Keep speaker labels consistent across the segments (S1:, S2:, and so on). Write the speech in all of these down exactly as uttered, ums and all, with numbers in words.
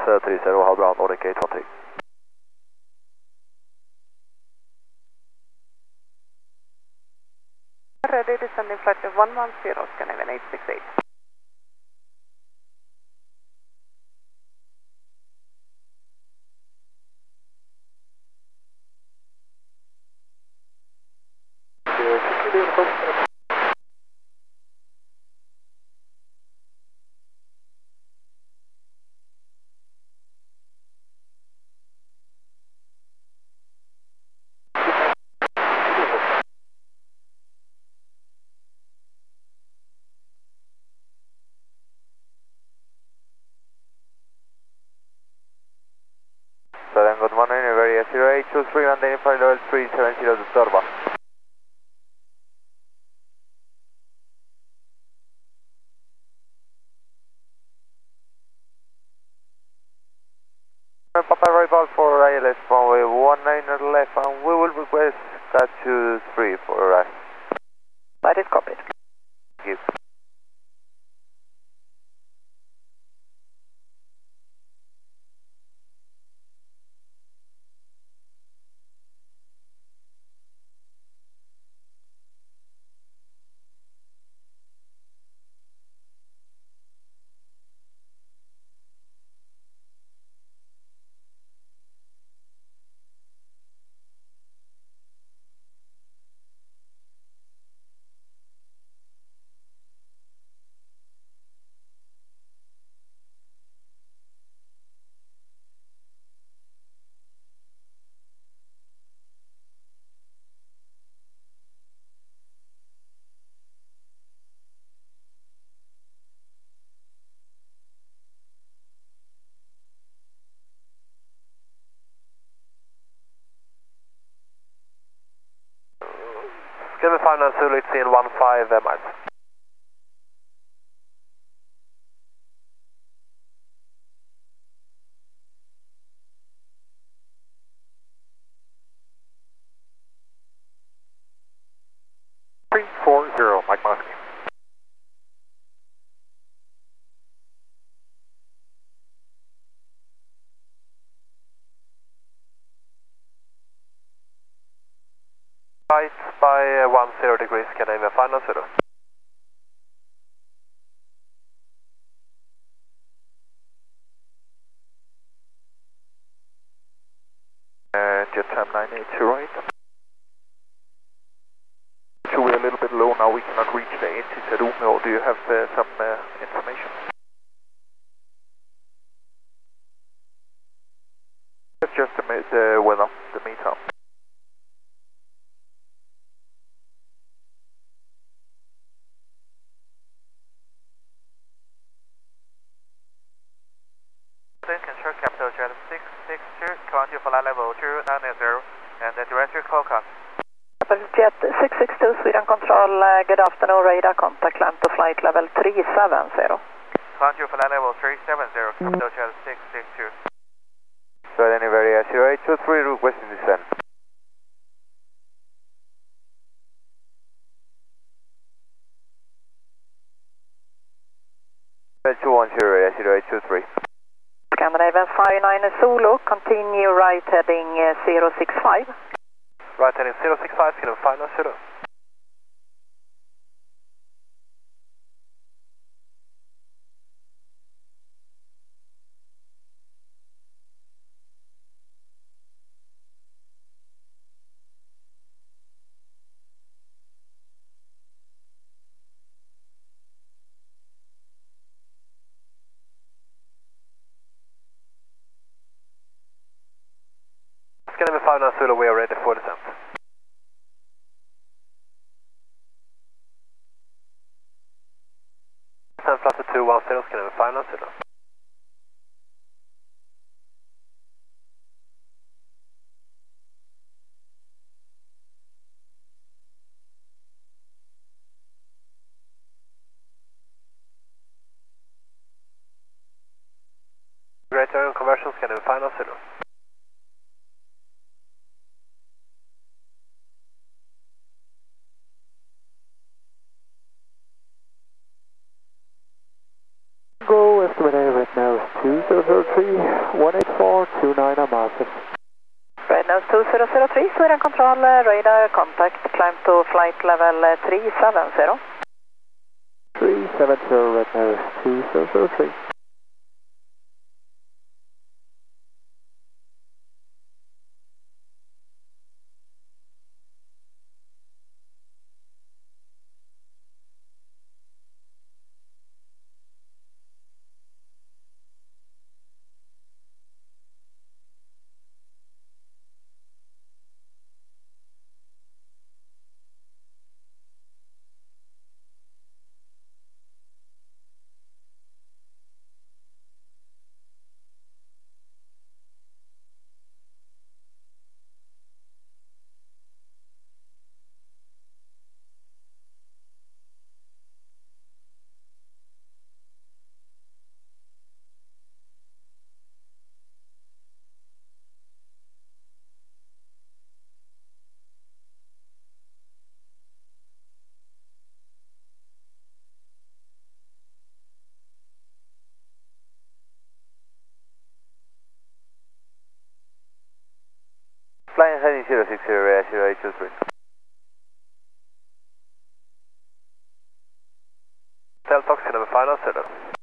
S1: three zero, ha bra, Nordic eight one three.
S2: Ready, descending flight one one zero, Scandinavian eight six eight.
S1: So then good morning, very zero eight two three, and then flight level three seven zero to Torba. Papa Rival for I L S runway one nine left, and we will request cat two three for us.
S2: That is copied.
S1: Thank you. Skyline Final Zulu, it's in one five miles. three four zero, Mike Muskie. Right by uh, one zero degrees, Scandinavian Final Zulu. Uh, jet time nine eight two, right? So we're a little bit low now, we cannot reach the N T Z Umeå, or do you have uh, some uh, information? That's just the, the weather, the meter. Ensure capital jet six six two, current for line level two nine zero, and the director call cut.
S2: Jet six six two, Sweden Control, uh, good afternoon, radar contact, land to flight level three seven zero.
S1: Current for line level three seven zero, capital jet six six two. So then very zero eight two three, requesting descent. two one zero, zero eight two three.
S2: Scandinavian five nine Zulu, continue right heading uh, zero six five.
S1: Right heading zero six five, Scandinavian five nine Zulu. Scandinavian five nine Zulu, we are ready for descent. Descent flight to two one zero, Scandinavian five nine Zulu. Great Area Conversion, Scandinavian five nine Zulu. Go, estimate right now is two zero zero three.
S3: one eight four two nine, I'm massive.
S2: Red Nose two zero zero three, Sweden Control, uh, radar contact, climb to flight level uh, three seven zero.
S3: three seven zero, Red Nose two zero zero three.
S1: Flying heading zero six zero, radar zero eight two three. Tell taxi number final setup.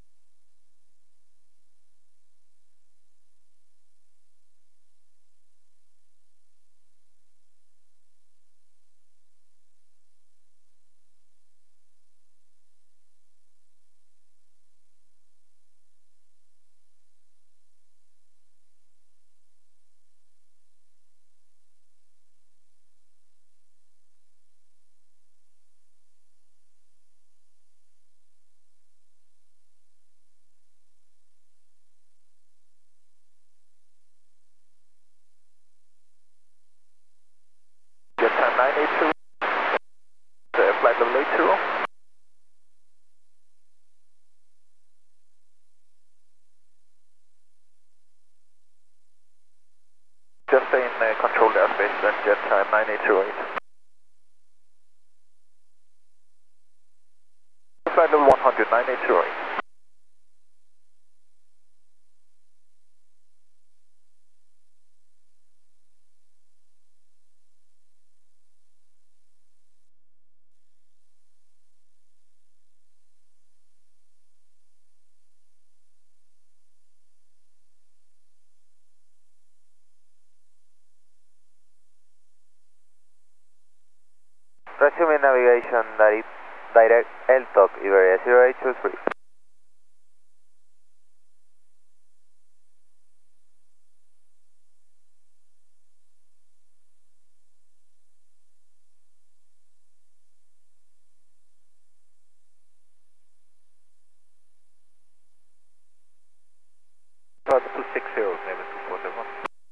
S1: Jet time nine eight two, uh, flight level eight zero. Just stay in uh, controlled airspace, then jet time nine eight zero eight. Flight level one hundred, nine eight zero eight. Resuming navigation, direct, direct L T O C, Iberia zero eight two three. two six zero, maybe two four seven.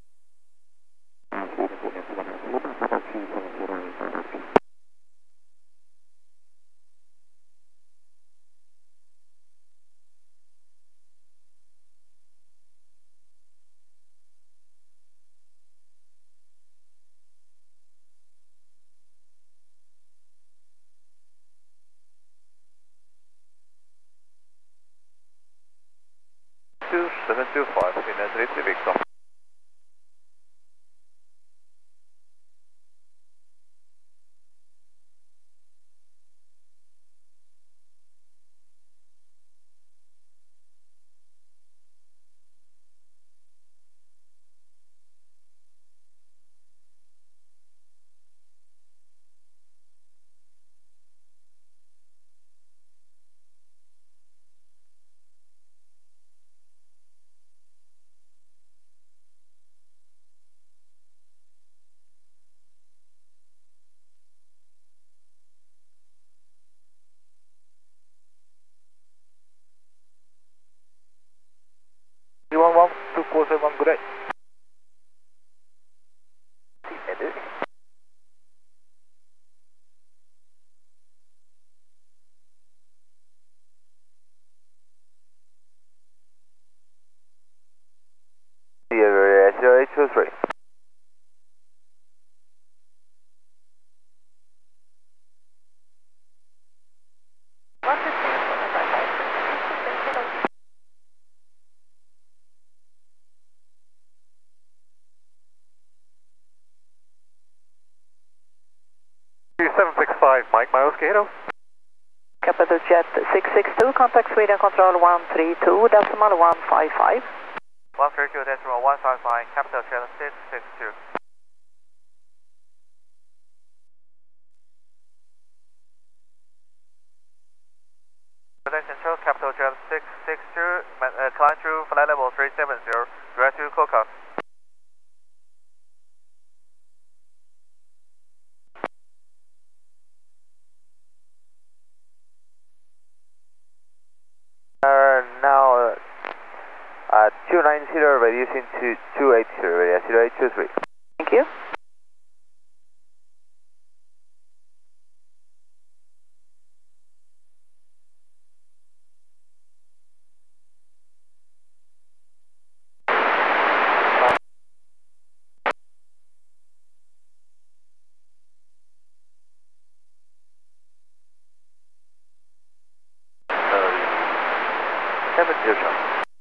S1: two seven two five, in a three Victor. Okay, hello.
S2: Capital Jet six six two, contact Sweden Control one three two, decimal one five five.
S1: one three two decimal one five five, Capital Jet six six two. Control, Capital Jet six six two, uh, climb through flight level three seven zero, direct to Coca. Uh, now, uh, two nine zero reducing to two eight zero, radio zero eight two three.
S2: Thank you.
S1: seven zero.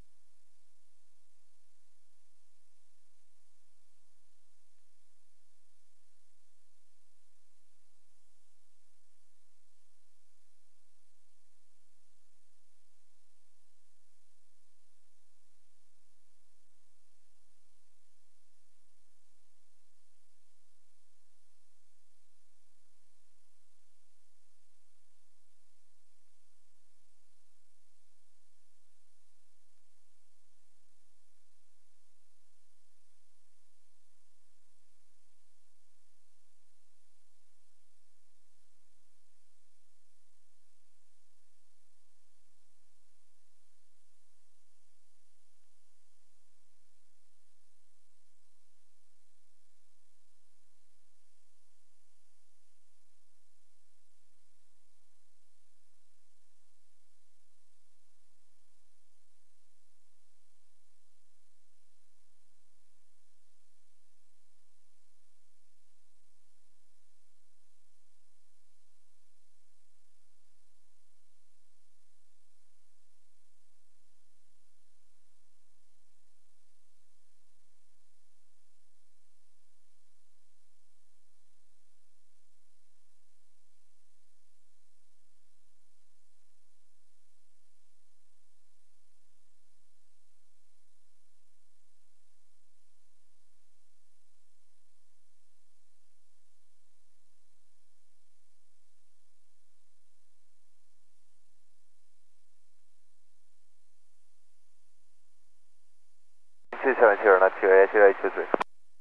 S1: two seven zero, not two eight zero eight two three.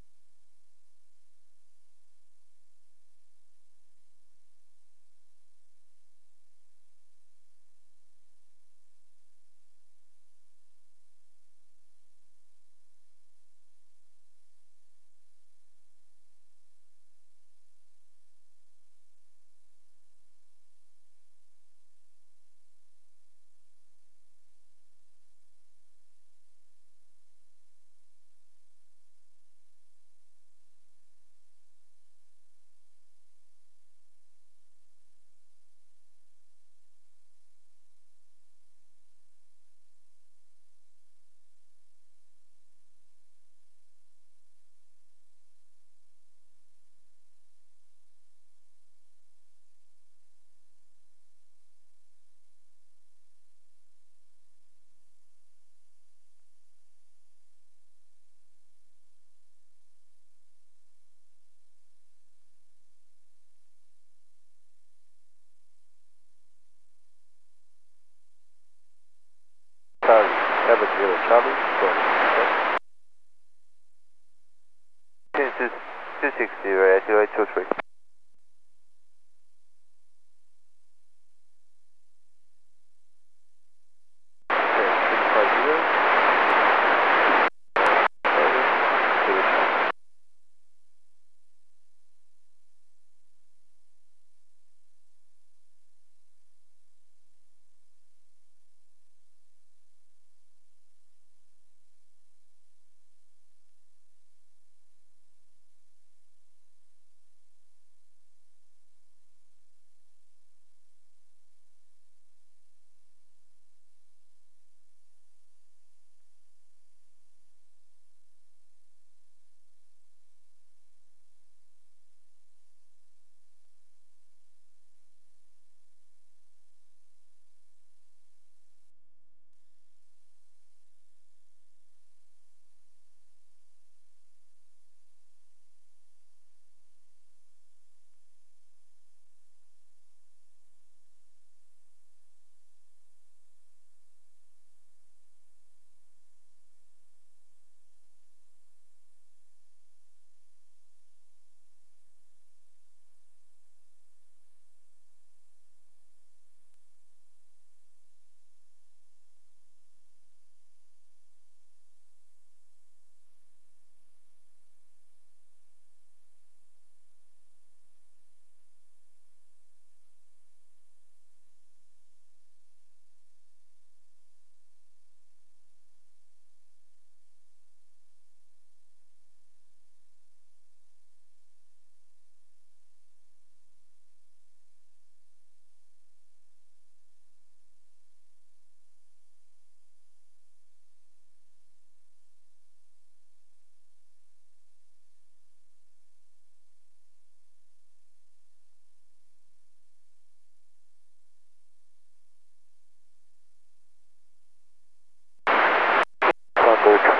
S1: Charlie, seven zero Charlie, go ahead. two six zero, zero eight two three.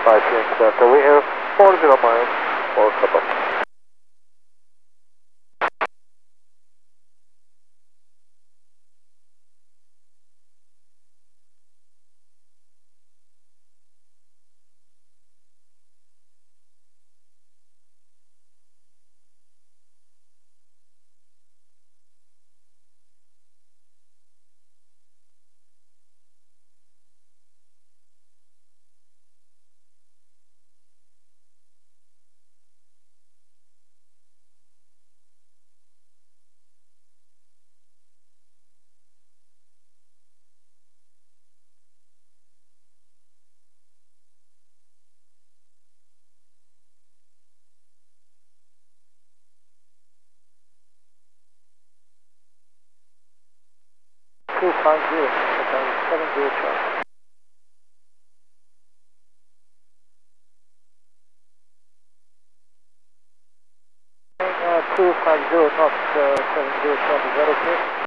S1: five Yankee Delta, we have four zero miles for cutoff.
S3: two five zero, hotel seven zero Charlie. Uh, two five zero, not uh, seven zero Charlie, is that okay?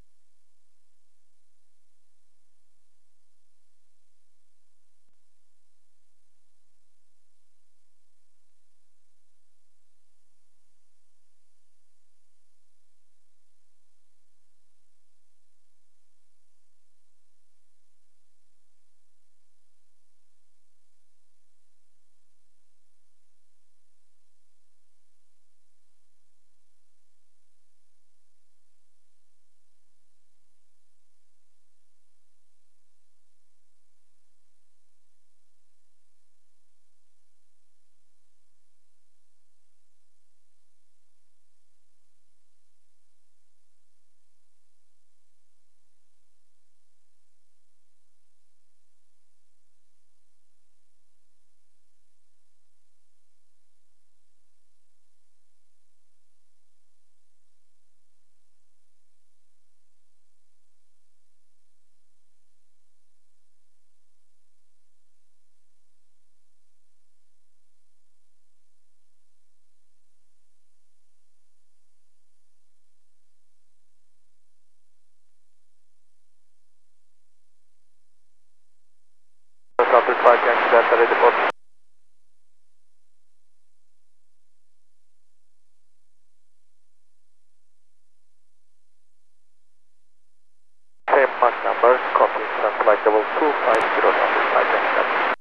S1: Southwest five Yankee Delta, ready for same Mach number, copy, sun flight level two five zero, Southwest five Yankee Delta.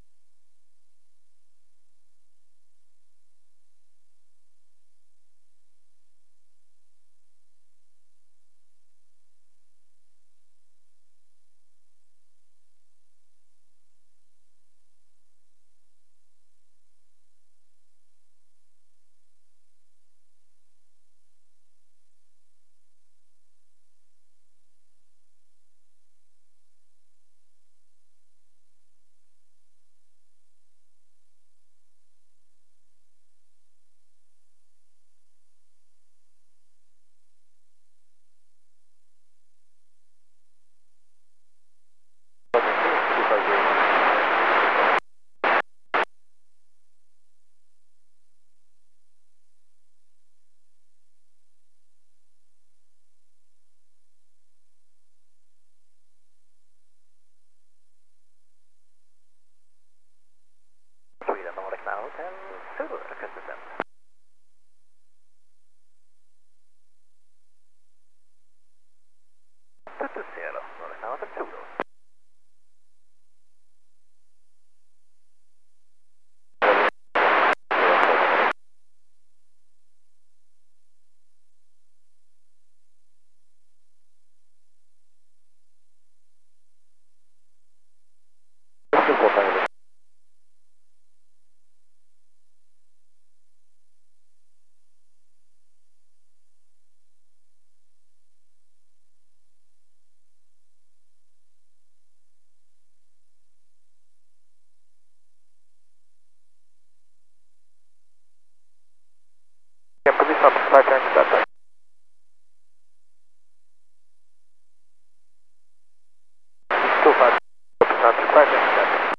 S1: two five zero.
S4: Sweden Nordic now, Hotel Zulu, request descent. two two zero, Nordic now, Hotel Zulu.
S1: Yeah, police Southwest five Yankee Delta. two five zero, Southwest five Yankee Delta.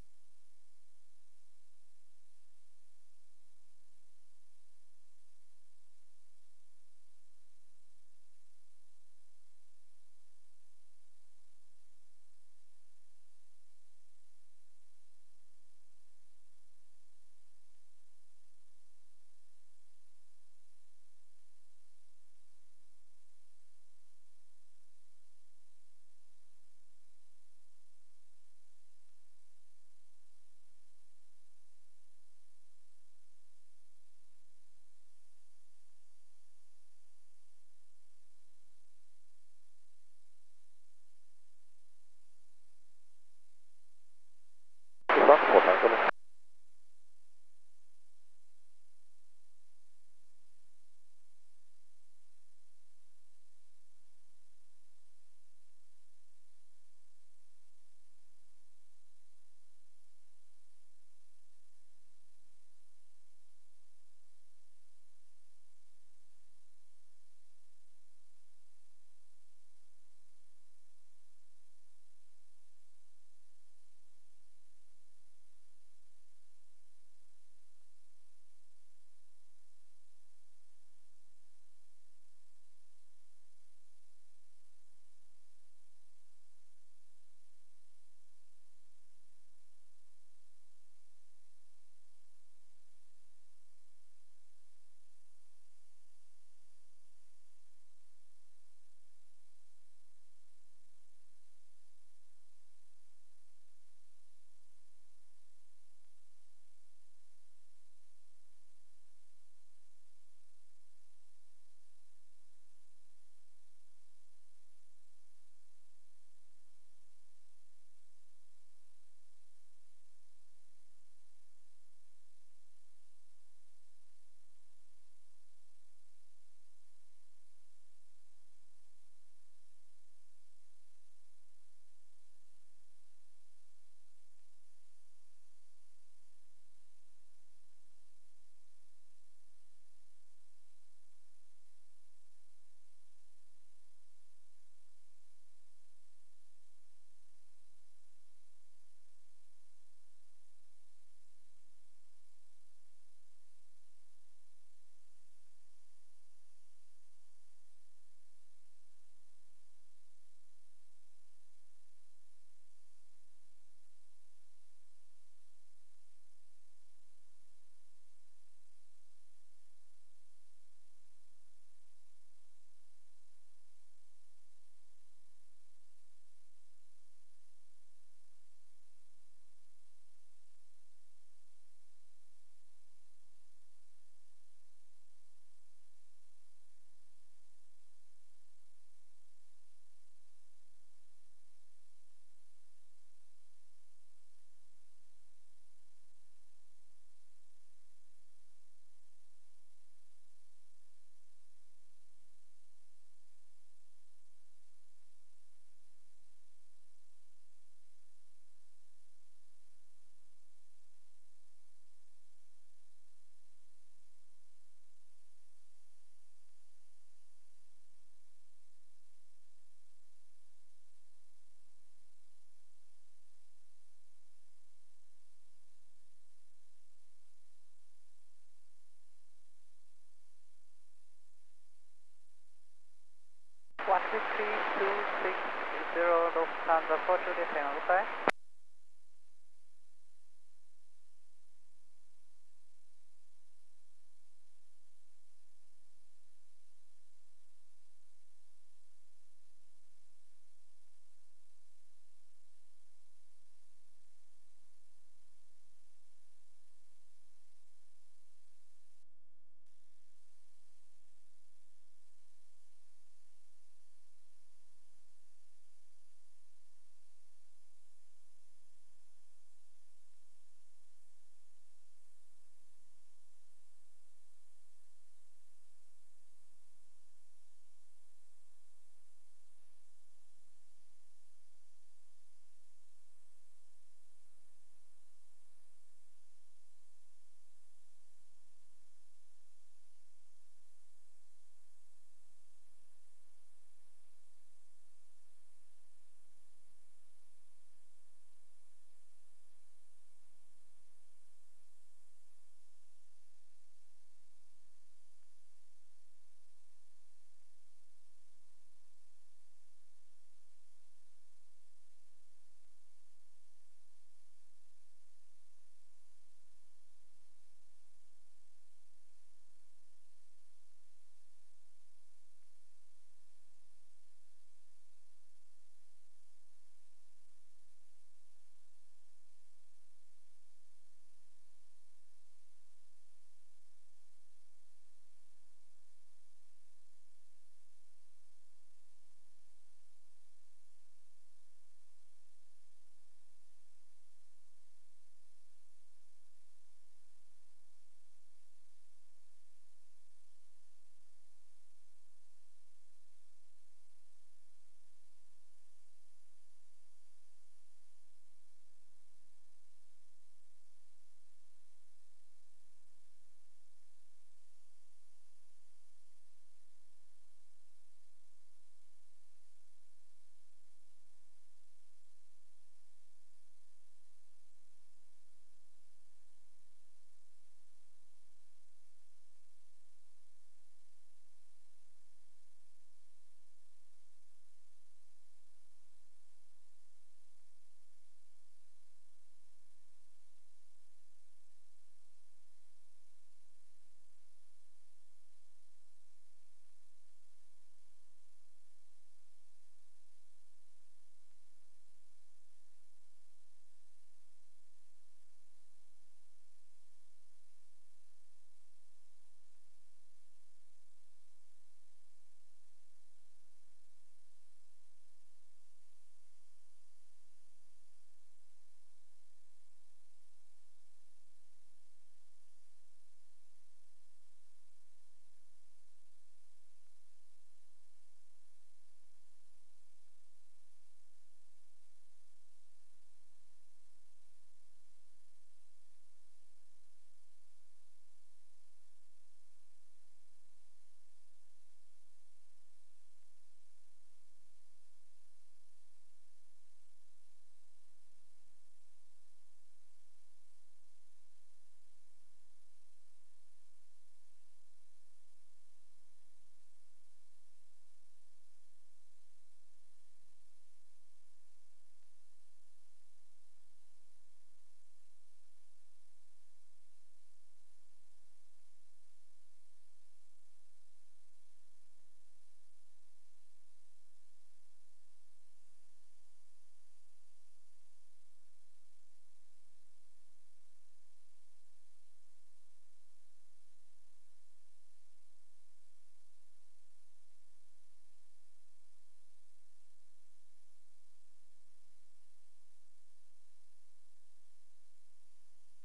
S2: November four two three, goodbye.